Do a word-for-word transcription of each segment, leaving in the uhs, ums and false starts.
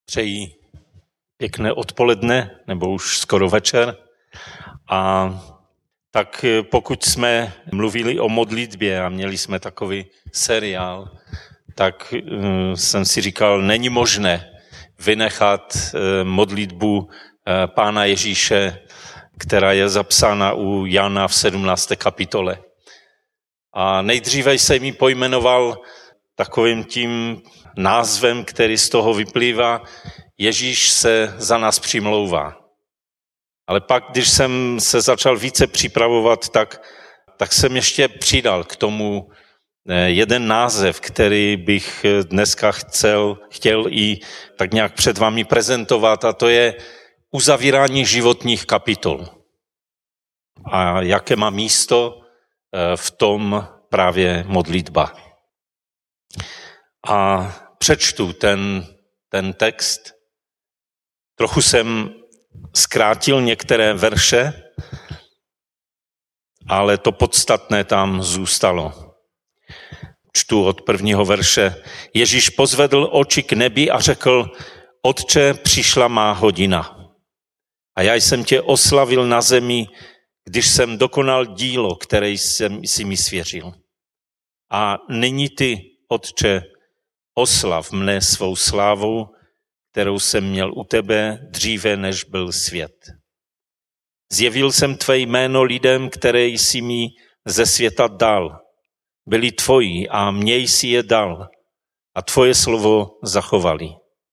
Přeji pěkné odpoledne, nebo už skoro večer. A tak pokud jsme mluvili o modlitbě a měli jsme takový seriál, tak jsem si říkal, není možné vynechat modlitbu Pána Ježíše, která je zapsána u Jana v sedmnácté kapitole. A nejdříve jsem ji pojmenoval takovým tím názvem, který z toho vyplývá, Ježíš se za nás přimlouvá. Ale pak, když jsem se začal více připravovat, tak, tak jsem ještě přidal k tomu jeden název, který bych dneska chcel, chtěl i tak nějak před vámi prezentovat, a to je uzavírání životních kapitol. A jaké má místo v tom právě modlitba. A přečtu ten, ten text. Trochu jsem zkrátil některé verše, ale to podstatné tam zůstalo. Čtu od prvního verše. Ježíš pozvedl oči k nebi a řekl, Otče, přišla má hodina. A já jsem tě oslavil na zemi, když jsem dokonal dílo, které jsem si mi svěřil. A nyní ty, Otče, oslav mne svou slávou, kterou jsem měl u tebe dříve, než byl svět. Zjevil jsem tvé jméno lidem, které jsi mi ze světa dal. Byli tvoji a mě jsi je dal a tvoje slovo zachovali.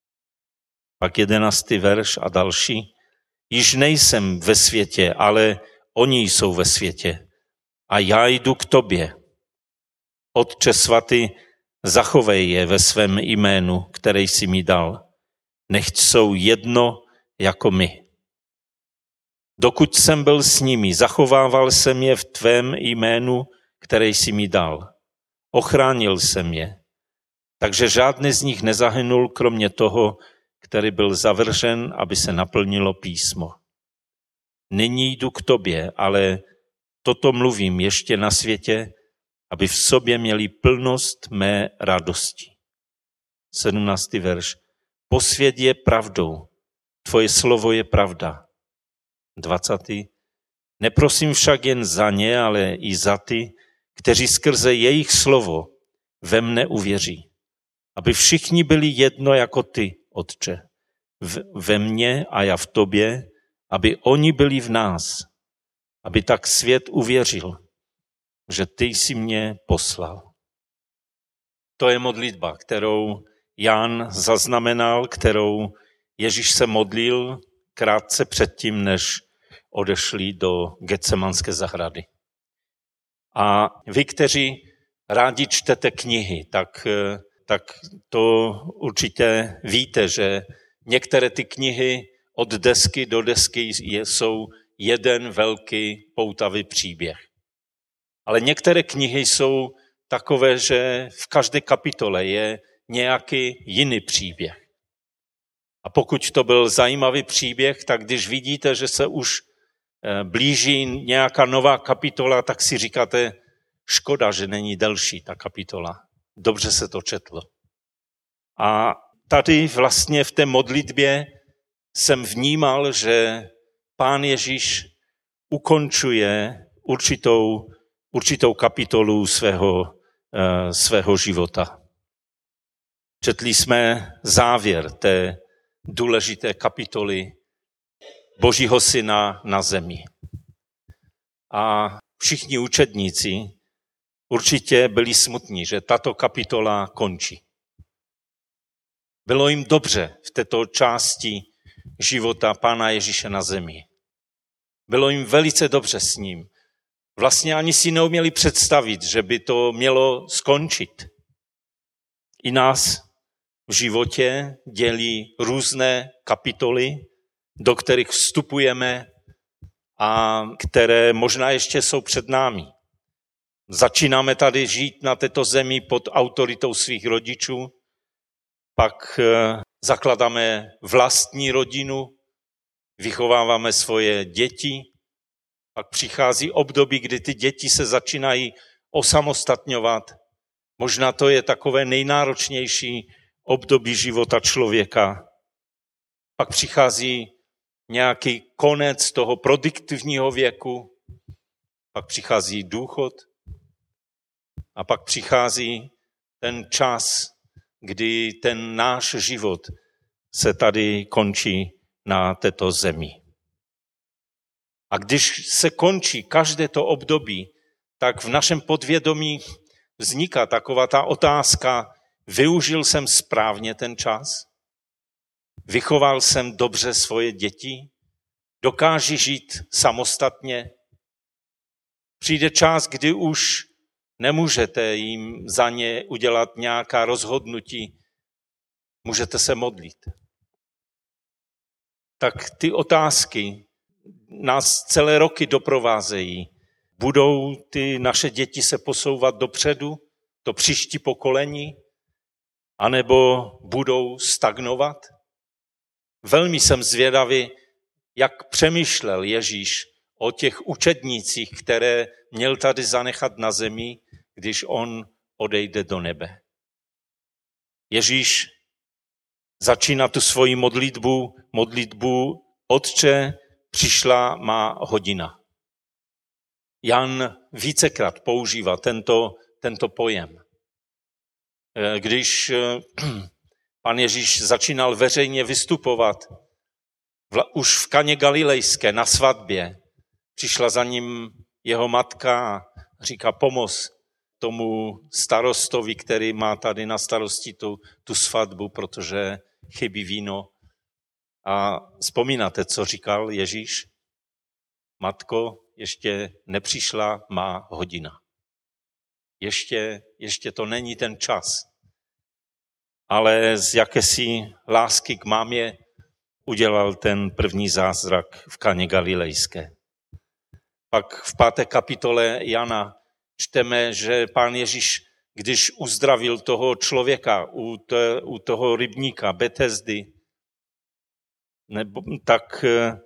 Pak jedenáctý verš a další. Již nejsem ve světě, ale oni jsou ve světě a já jdu k tobě. Otče svatý, zachovej je ve svém jménu, které jsi mi dal. Nechť jsou jedno jako my. Dokud jsem byl s nimi, zachovával jsem je v tvém jménu, které jsi mi dal. Ochránil jsem je. Takže žádný z nich nezahynul, kromě toho, který byl zavržen, aby se naplnilo písmo. Nyní jdu k tobě, ale toto mluvím ještě na světě, aby v sobě měli plnost mé radosti. sedmnáctý verš. Posvěť je pravdou, tvoje slovo je pravda. dvacátý. Neprosím však jen za ně, ale i za ty, kteří skrze jejich slovo ve mne uvěří. Aby všichni byli jedno jako ty, Otče. Ve mně a já v tobě, aby oni byli v nás. Aby tak svět uvěřil, že ty jsi mě poslal. To je modlitba, kterou Jan zaznamenal, kterou Ježíš se modlil krátce předtím, než odešli do Getsemanské zahrady. A vy, kteří rádi čtete knihy, tak, tak to určitě víte, že některé ty knihy od desky do desky jsou jeden velký poutavý příběh. Ale některé knihy jsou takové, že v každé kapitole je nějaký jiný příběh. A pokud to byl zajímavý příběh, tak když vidíte, že se už blíží nějaká nová kapitola, tak si říkáte, škoda, že není delší ta kapitola. Dobře se to četlo. A tady vlastně v té modlitbě jsem vnímal, že Pán Ježíš ukončuje určitou, určitou kapitolu svého, svého života. Četli jsme závěr té důležité kapitoly Božího syna na zemi. A všichni učedníci určitě byli smutní, že tato kapitola končí. Bylo jim dobře v této části života Pána Ježíše na zemi. Bylo jim velice dobře s ním. Vlastně ani si neuměli představit, že by to mělo skončit. I nás v životě dělí různé kapitoly, do kterých vstupujeme a které možná ještě jsou před námi. Začínáme tady žít na této zemi pod autoritou svých rodičů, pak zakladáme vlastní rodinu, vychováváme svoje děti, pak přichází období, kdy ty děti se začínají osamostatňovat. Možná to je takové nejnáročnější období života člověka. pak přichází nějaký konec toho produktivního věku, pak přichází důchod a pak přichází ten čas, kdy ten náš život se tady končí na této zemi. A když se končí každé to období, tak v našem podvědomí vzniká taková ta otázka, využil jsem správně ten čas? Vychoval jsem dobře svoje děti? Dokáží žít samostatně? Přijde čas, kdy už nemůžete jim za ně udělat nějaká rozhodnutí, můžete se modlit. Tak ty otázky nás celé roky doprovázejí. Budou ty naše děti se posouvat dopředu, to příští pokolení, anebo budou stagnovat? Velmi jsem zvědavý, jak přemýšlel Ježíš o těch učednících, které měl tady zanechat na zemi, když on odejde do nebe. Ježíš začíná tu svoji modlitbu, modlitbu Otče, přišla má hodina. Jan vícekrát používá tento, tento pojem. Když pan Ježíš začínal veřejně vystupovat už v Kaně Galilejské na svatbě, přišla za ním jeho matka a říká pomoz tomu starostovi, který má tady na starosti tu, tu svatbu, protože chybí víno. A vzpomínáte, co říkal Ježíš? Matko, ještě nepřišla má hodina. Ještě, ještě to není ten čas. Ale z jakési lásky k mámě udělal ten první zázrak v Kaně Galilejské. Pak v páté kapitole Jana čteme, že pán Ježíš, když uzdravil toho člověka u, to, u toho rybníka Betesdy, nebo, tak,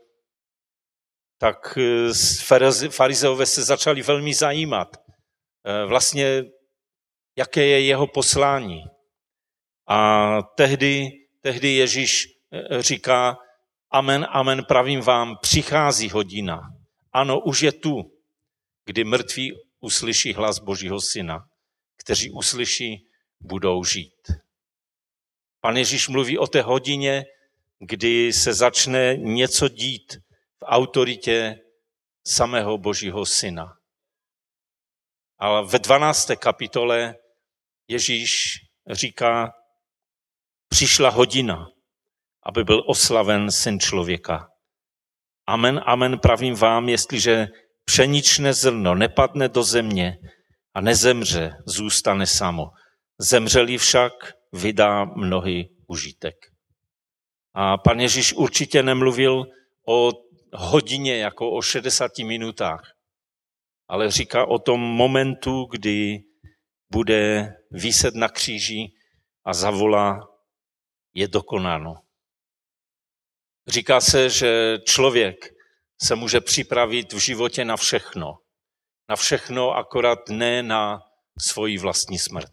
tak farizeové se začali velmi zajímat. Vlastně, jaké je jeho poslání. A tehdy, tehdy Ježíš říká, amen, amen, pravím vám, přichází hodina. Ano, už je tu, kdy mrtví uslyší hlas Božího Syna. Kteří uslyší, budou žít. Pan Ježíš mluví o té hodině, kdy se začne něco dít v autoritě samého Božího Syna. Ale ve dvanácté kapitole Ježíš říká, přišla hodina, aby byl oslaven Syn člověka. Amen, amen, pravím vám, jestliže pšeničné zrno nepadne do země a nezemře, zůstane samo. Zemřeli však vydá mnohý užitek. A pan Ježíš určitě nemluvil o hodině jako o šedesáti minutách, ale říká o tom momentu, kdy bude viset na kříži a zavolá, je dokonáno. Říká se, že člověk se může připravit v životě na všechno. Na všechno, akorát ne na svoji vlastní smrt.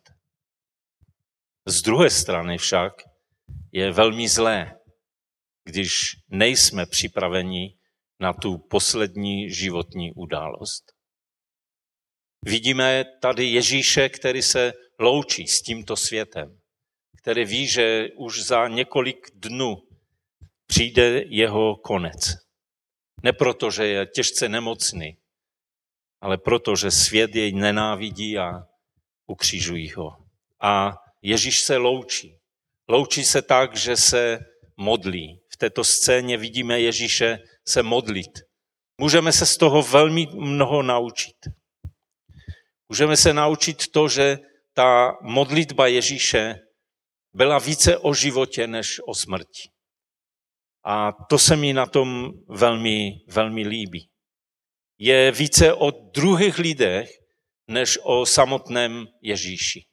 Z druhé strany však je velmi zlé, když nejsme připraveni na tu poslední životní událost. Vidíme tady Ježíše, který se loučí s tímto světem, který ví, že už za několik dnů přijde jeho konec. Ne proto, že je těžce nemocný, ale proto, že svět jej nenávidí a ukřižují ho. A Ježíš se loučí. Loučí se tak, že se modlí. V této scéně vidíme Ježíše se modlit. Můžeme se z toho velmi mnoho naučit. Můžeme se naučit to, že ta modlitba Ježíše byla více o životě než o smrti. A to se mi na tom velmi, velmi líbí. Je více o druhých lidech, než o samotném Ježíši.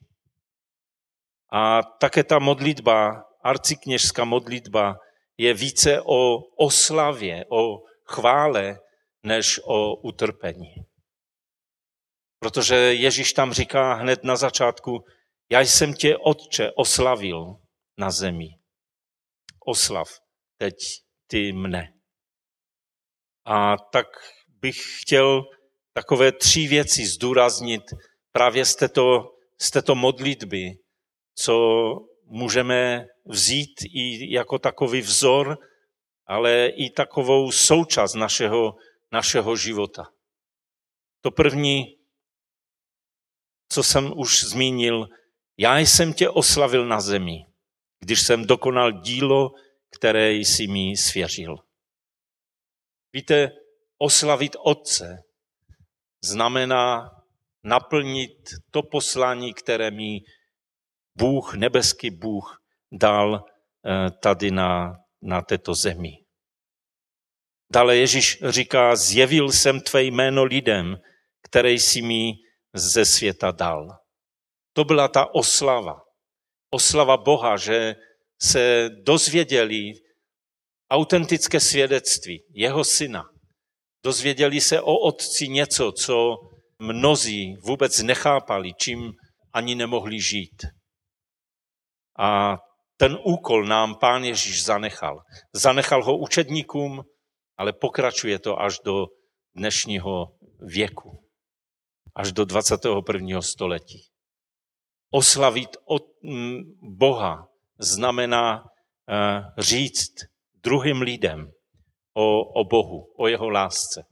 A také ta modlitba, arcikněžská modlitba, je více o oslavě, o chvále, než o utrpení. Protože Ježíš tam říká hned na začátku, já jsem tě, Otče, oslavil na zemi. Oslav teď ty mne. A tak bych chtěl takové tři věci zdůraznit právě z této, z této modlitby, co můžeme vzít i jako takový vzor, ale i takovou součást našeho, našeho života. To první, co jsem už zmínil, já jsem tě oslavil na zemi, když jsem dokonal dílo, které jsi mi svěřil. Víte, oslavit Otce znamená naplnit to poslání, které mi Bůh, nebeský Bůh, dal tady na, na této zemi. Dále Ježíš říká, zjevil jsem tvé jméno lidem, které jsi mi ze světa dal. To byla ta oslava. Oslava Boha, že se dozvěděli autentické svědectví jeho syna. Dozvěděli se o Otci něco, co mnozí vůbec nechápali, čím ani nemohli žít. A ten úkol nám Pán Ježíš zanechal. Zanechal ho učedníkům, ale pokračuje to až do dnešního věku. Až do dvacátého prvního století. Oslavit od Boha znamená říct druhým lidem o, o Bohu, o jeho lásce.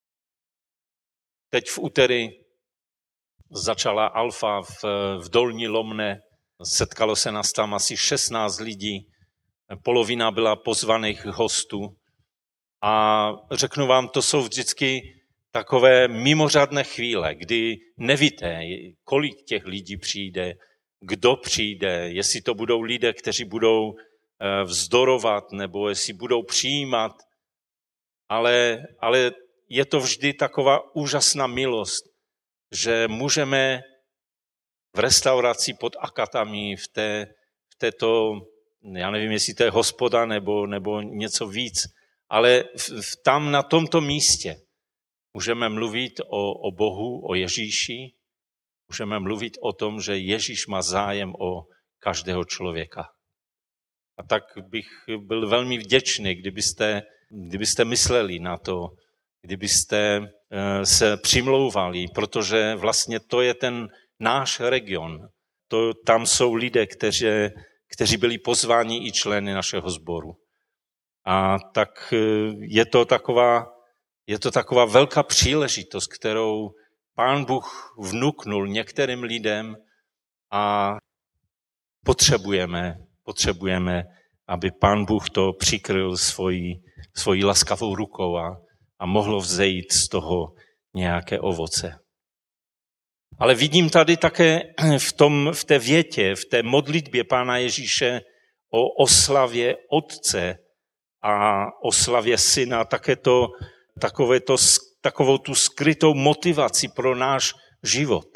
Teď v úterý začala Alfa v, v Dolní Lomné, setkalo se nás tam asi šestnáct lidí, polovina byla pozvaných hostů a řeknu vám, to jsou vždycky takové mimořádné chvíle, kdy nevíte, kolik těch lidí přijde, kdo přijde, jestli to budou lidé, kteří budou vzdorovat, nebo jestli budou přijímat, ale, ale je to vždy taková úžasná milost, že můžeme v restauraci pod Akatami, v, té, v této, já nevím, jestli to je hospoda nebo, nebo něco víc, ale v, v, tam na tomto místě můžeme mluvit o, o Bohu, o Ježíši, můžeme mluvit o tom, že Ježíš má zájem o každého člověka. A tak bych byl velmi vděčný, kdybyste, kdybyste mysleli na to, kdybyste se přimlouvali, protože vlastně to je ten náš region. To, tam jsou lidé, kteří, kteří byli pozváni i členy našeho sboru. A tak je to taková, je to taková velká příležitost, kterou Pán Bůh vnuknul některým lidem a potřebujeme, potřebujeme, aby Pán Bůh to přikryl svojí, svojí laskavou rukou a, a mohlo vzejít z toho nějaké ovoce. Ale vidím tady také v, tom, v té větě, v té modlitbě Pána Ježíše o oslavě Otce a oslavě Syna, také to, takové to, takovou tu skrytou motivaci pro náš život.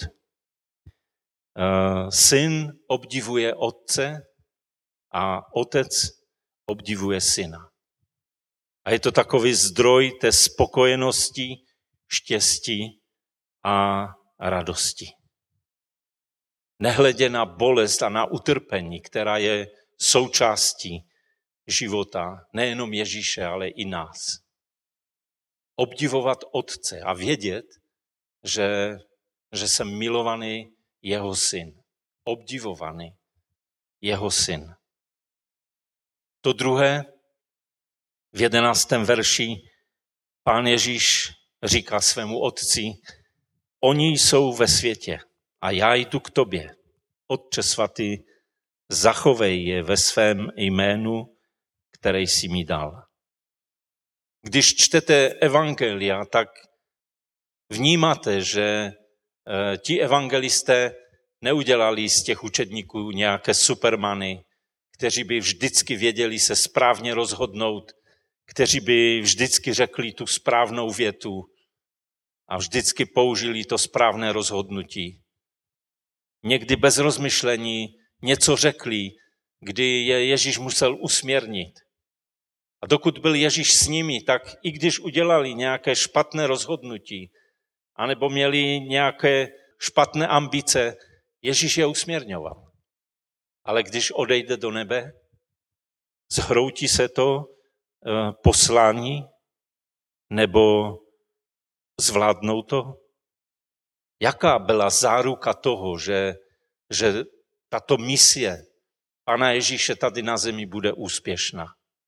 Syn obdivuje Otce a Otec obdivuje Syna. A je to takový zdroj té spokojenosti, štěstí a radosti. Nehledě na bolest a na utrpení, která je součástí života nejenom Ježíše, ale i nás. Obdivovat Otce a vědět, že, že jsem milovaný jeho syn. Obdivovaný jeho syn. To druhé, v jedenáctém verši, Pán Ježíš říká svému Otci, oni jsou ve světě a já jdu k tobě. Otče svatý, zachovej je ve svém jménu, které jsi mi dal. Když čtete evangelia, tak vnímáte, že ti evangelisté neudělali z těch učedníků nějaké supermany, kteří by vždycky věděli se správně rozhodnout, kteří by vždycky řekli tu správnou větu a vždycky použili to správné rozhodnutí. Někdy bez rozmyšlení něco řekli, kdy je Ježíš musel usměrnit. A dokud byl Ježíš s nimi, tak i když udělali nějaké špatné rozhodnutí, anebo měli nějaké špatné ambice, Ježíš je usměrňoval. Ale když odejde do nebe, zhroutí se to poslání nebo zvládnou to? Jaká byla záruka toho, že, že tato misie Pana Ježíše tady na zemi bude úspěšná?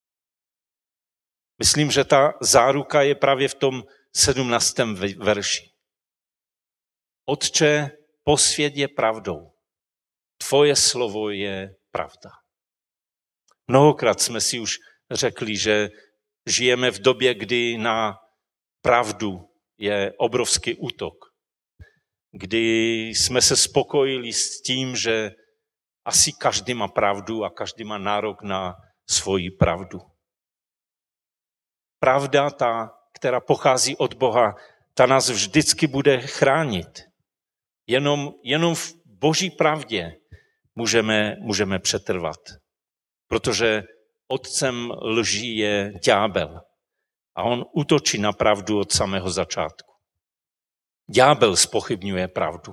Myslím, že ta záruka je právě v tom sedmnáctém verši. Otče, posvěť je pravdou. Tvoje slovo je pravda. Mnohokrát jsme si už řekli, že žijeme v době, kdy na pravdu je obrovský útok. Kdy jsme se spokojili s tím, že asi každý má pravdu a každý má nárok na svoji pravdu. Pravda, ta, která pochází od Boha, ta nás vždycky bude chránit. Jenom, jenom v Boží pravdě můžeme, můžeme přetrvat. Protože otcem lží je ďábel. A on útočí na pravdu od samého začátku. Ďábel zpochybňuje pravdu.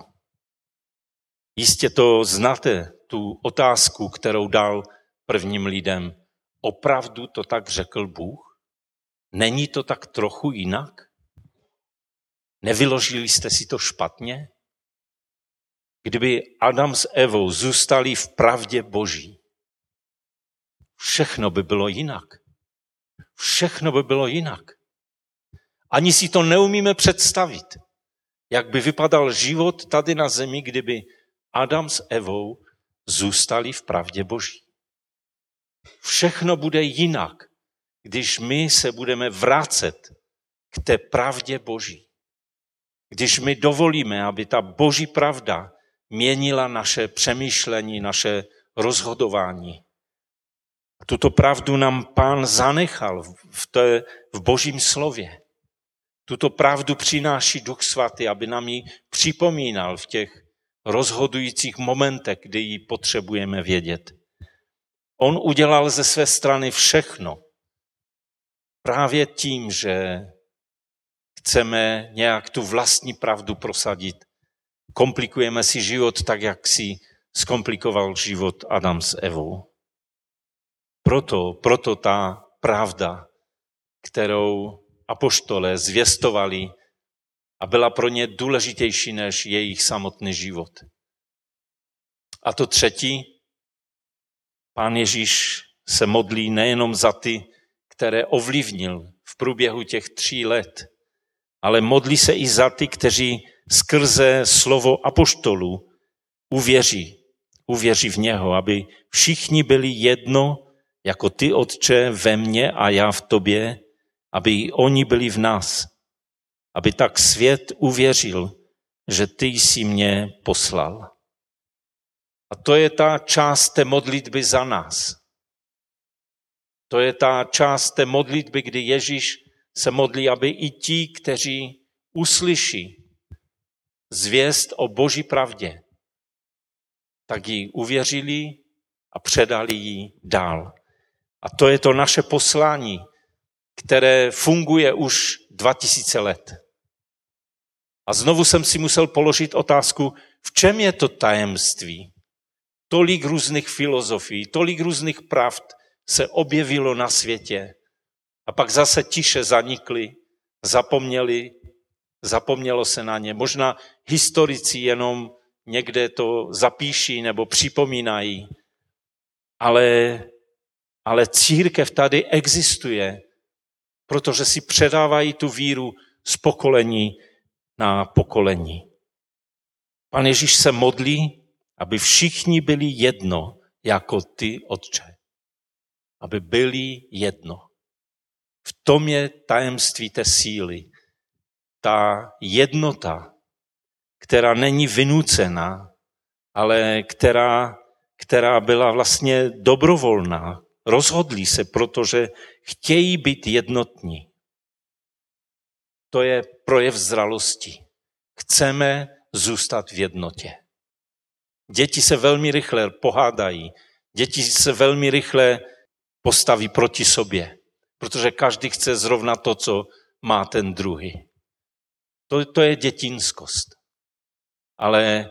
Jistě to znáte, tu otázku, kterou dal prvním lidem. Opravdu to tak řekl Bůh? Není to tak trochu jinak? Nevyložili jste si to špatně? Kdyby Adam s Evou zůstali v pravdě Boží, všechno by bylo jinak. Všechno by bylo jinak. Ani si to neumíme představit, jak by vypadal život tady na zemi, kdyby Adam s Evou zůstali v pravdě Boží. Všechno bude jinak, když my se budeme vracet k té pravdě Boží. Když my dovolíme, aby ta Boží pravda měnila naše přemýšlení, naše rozhodování. Tuto pravdu nám Pán zanechal v, té, v Božím slově. Tuto pravdu přináší Duch Svatý, aby nám ji připomínal v těch rozhodujících momentech, kdy ji potřebujeme vědět. On udělal ze své strany všechno. Právě tím, že chceme nějak tu vlastní pravdu prosadit, komplikujeme si život tak, jak si zkomplikoval život Adam s Evou. Proto, proto ta pravda, kterou apoštole zvěstovali a byla pro ně důležitější než jejich samotný život. A to třetí, Pán Ježíš se modlí nejenom za ty, které ovlivnil v průběhu těch tří let, ale modlí se i za ty, kteří skrze slovo apoštolů uvěří, uvěří v něho, aby všichni byli jedno, jako ty, Otče, ve mně a já v tobě, aby i oni byli v nás, aby tak svět uvěřil, že ty jsi mě poslal. A to je ta část té modlitby za nás. To je ta část té modlitby, kdy Ježíš se modlí, aby i ti, kteří uslyší zvěst o Boží pravdě, tak ji uvěřili a předali ji dál. A to je to naše poslání, které funguje už dva tisíce let. A znovu jsem si musel položit otázku, v čem je to tajemství? Tolik různých filozofií, tolik různých pravd se objevilo na světě a pak zase tiše zanikly, zapomněli, zapomnělo se na ně. Možná historici jenom někde to zapíší nebo připomínají, ale, ale církev tady existuje, protože si předávají tu víru z pokolení na pokolení. Pan Ježíš se modlí, aby všichni byli jedno, jako ty, Otče. Aby byli jedno. V tom je tajemství té síly. Ta jednota, která není vynucená, ale která, která byla vlastně dobrovolná. Rozhodli se, protože chtějí být jednotní. To je projev zralosti. Chceme zůstat v jednotě. Děti se velmi rychle pohádají. Děti se velmi rychle postaví proti sobě, protože každý chce zrovna to, co má ten druhý. To, to je dětinskost. Ale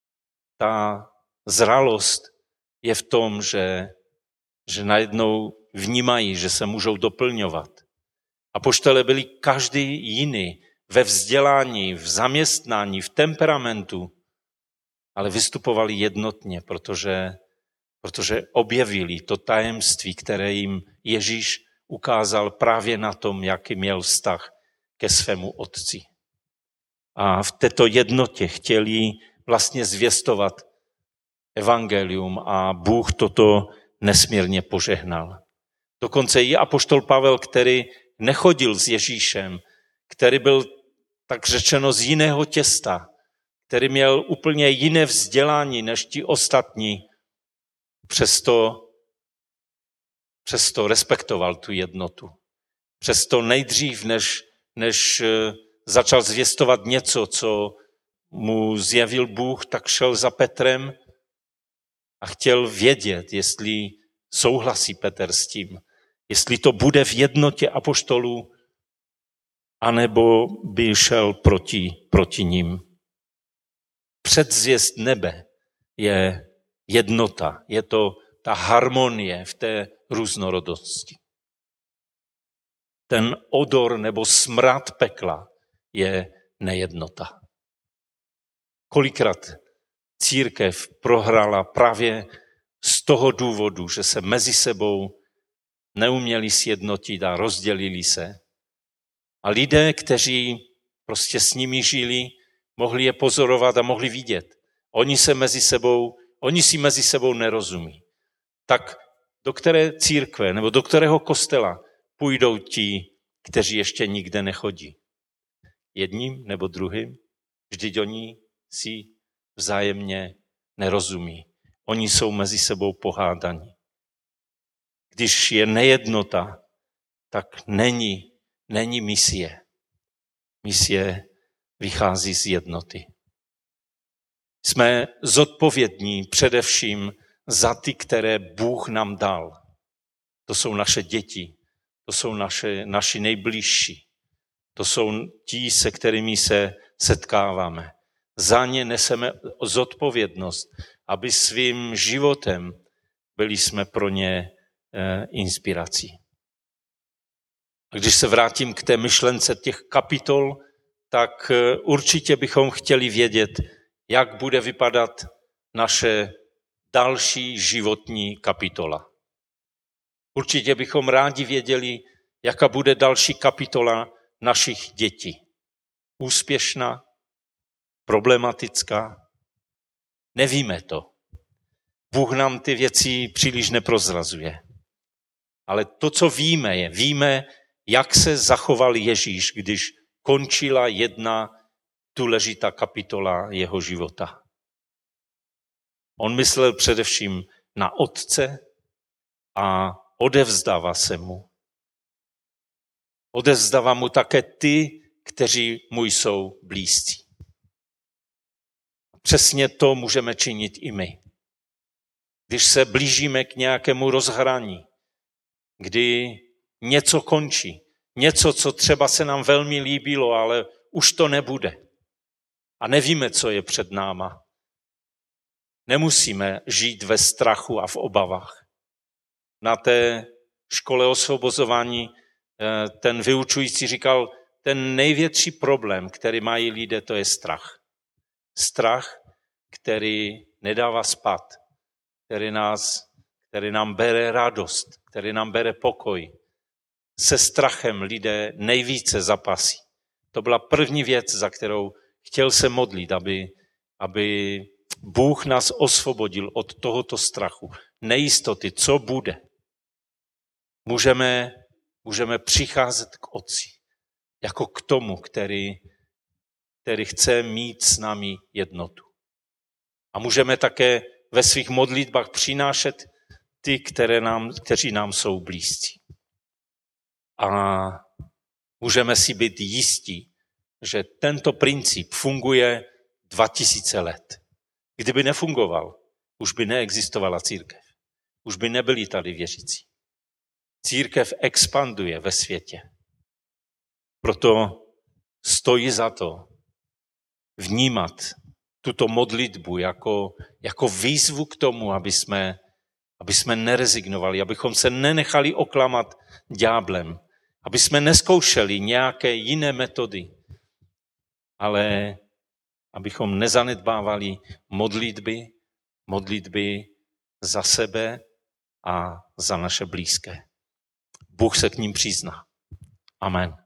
ta zralost je v tom, že, že najednou vnímají, že se můžou doplňovat. Apoštolé byli každý jiný ve vzdělání, v zaměstnání, v temperamentu, ale vystupovali jednotně, protože, protože objevili to tajemství, které jim Ježíš ukázal právě na tom, jaký měl vztah ke svému otci. A v této jednotě chtěli vlastně zvěstovat evangelium a Bůh toto nesmírně požehnal. Dokonce i apoštol Pavel, který nechodil s Ježíšem, který byl tak řečeno z jiného těsta, který měl úplně jiné vzdělání než ti ostatní, přesto, přesto respektoval tu jednotu. Přesto nejdřív, než, než začal zvěstovat něco, co mu zjevil Bůh, tak šel za Petrem a chtěl vědět, jestli souhlasí Petr s tím, jestli to bude v jednotě apoštolů, anebo by šel proti, proti ním. Předzvěst nebe je jednota, je to ta harmonie v té různorodosti. Ten odor nebo smrad pekla je nejednota. Kolikrát církev prohrála právě z toho důvodu, že se mezi sebou neuměli sjednotit a rozdělili se. A lidé, kteří prostě s nimi žili, mohli je pozorovat a mohli vidět. Oni se mezi sebou, oni si mezi sebou nerozumí. Tak do které církve nebo do kterého kostela půjdou ti, kteří ještě nikde nechodí? Jedním nebo druhým? Vždyť oni si vzájemně nerozumí. Oni jsou mezi sebou pohádaní. Když je nejednota, tak není, není misie. Misie vychází z jednoty. Jsme zodpovědní především za ty, které Bůh nám dal. To jsou naše děti, to jsou naše, naši nejbližší, to jsou ti, se kterými se setkáváme. Za ně neseme zodpovědnost, aby svým životem byli jsme pro ně eh, inspirací. A když se vrátím k té myšlence těch kapitol, tak eh, určitě bychom chtěli vědět, jak bude vypadat naše další životní kapitola. Určitě bychom rádi věděli, jaká bude další kapitola našich dětí. Úspěšná, problematická? Nevíme to. Bůh nám ty věci příliš neprozrazuje. Ale to, co víme, je, víme, jak se zachoval Ježíš, když končila jedna důležitá kapitola jeho života. On myslel především na Otce a odevzdává se mu. Odevzdává mu také ty, kteří mu jsou blízcí. Přesně to můžeme činit i my. Když se blížíme k nějakému rozhraní, kdy něco končí, něco, co třeba se nám velmi líbilo, ale už to nebude. A nevíme, co je před náma. Nemusíme žít ve strachu a v obavách. Na té škole osvobozování ten vyučující říkal, ten největší problém, který mají lidé, to je strach. Strach, který nedává spát, který, nás, který nám bere radost, který nám bere pokoj. Se strachem lidé nejvíce zapasí. To byla první věc, za kterou chtěl se modlit, aby, aby Bůh nás osvobodil od tohoto strachu, nejistoty, co bude. Můžeme, můžeme přicházet k Otci, jako k tomu, který, který chce mít s námi jednotu. A můžeme také ve svých modlitbách přinášet ty, které nám, kteří nám jsou blízcí. A můžeme si být jistí, že tento princip funguje dva tisíce let. Kdyby nefungoval, už by neexistovala církev. Už by nebyli tady věřící. Církev expanduje ve světě. Proto stojí za to vnímat tuto modlitbu jako, jako výzvu k tomu, aby jsme, aby jsme nerezignovali, abychom se nenechali oklamat ďáblem, aby jsme neskoušeli nějaké jiné metody, ale abychom nezanedbávali modlitby, modlitby za sebe a za naše blízké. Bůh se k ním přizná. Amen.